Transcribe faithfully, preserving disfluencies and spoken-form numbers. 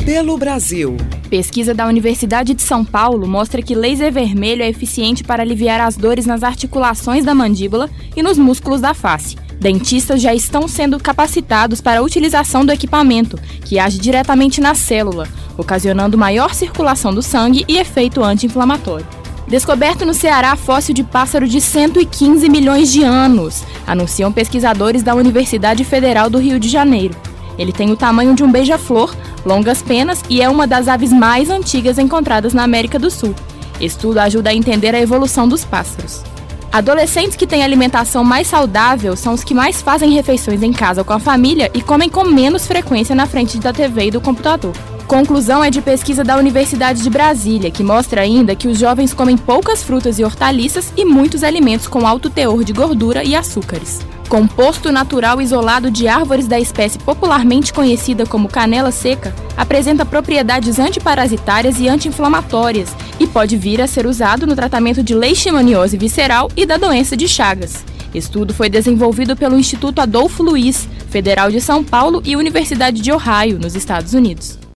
pelo Brasil. Pesquisa da Universidade de São Paulo mostra que laser vermelho é eficiente para aliviar as dores nas articulações da mandíbula e nos músculos da face. Dentistas já estão sendo capacitados para a utilização do equipamento, que age diretamente na célula, ocasionando maior circulação do sangue e efeito anti-inflamatório. Descoberto no Ceará fóssil de pássaro de cento e quinze milhões de anos, anunciam pesquisadores da Universidade Federal do Rio de Janeiro. Ele tem o tamanho de um beija-flor, longas penas e é uma das aves mais antigas encontradas na América do Sul. Estudo ajuda a entender a evolução dos pássaros. Adolescentes que têm alimentação mais saudável são os que mais fazem refeições em casa com a família e comem com menos frequência na frente da T V e do computador. Conclusão é de pesquisa da Universidade de Brasília, que mostra ainda que os jovens comem poucas frutas e hortaliças e muitos alimentos com alto teor de gordura e açúcares. Composto natural isolado de árvores da espécie popularmente conhecida como canela seca, apresenta propriedades antiparasitárias e anti-inflamatórias e pode vir a ser usado no tratamento de leishmaniose visceral e da doença de Chagas. Estudo foi desenvolvido pelo Instituto Adolfo Luiz, Federal de São Paulo e Universidade de Ohio, nos Estados Unidos.